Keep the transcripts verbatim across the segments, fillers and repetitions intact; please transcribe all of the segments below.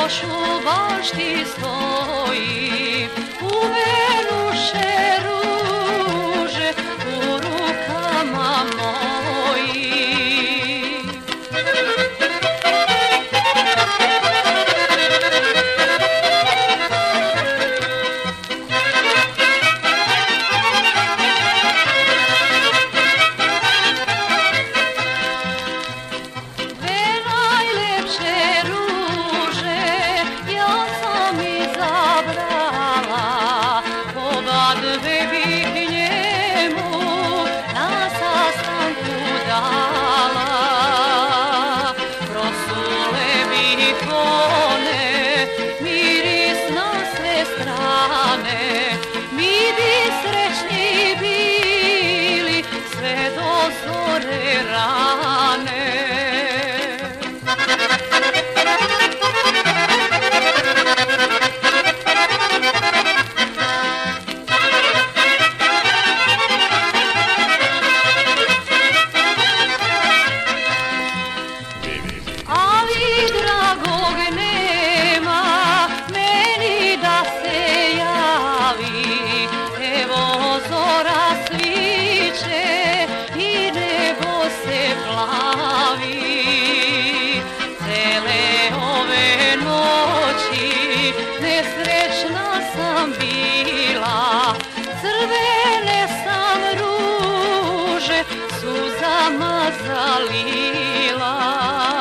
još u bašti stoji, uvenuše ruže u rukama mojim. Dve bih njemu na sastanku dala, prosule bih one, miris na sve strane, mi bi srećni bili sve do zore rane. Ali dragog nema meni da se javi, evo zora sviće i nebo se plavi. Cele ove noći nesrećna sam bila, crvene sam ruže suzama zalila.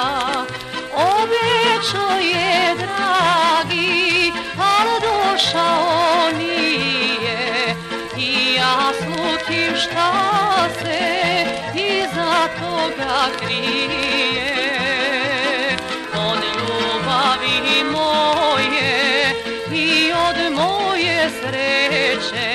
Obećo je dragi, al došao nije, i ja slutim šta se iza toga krije. Od ljubavi moje i od moje sreće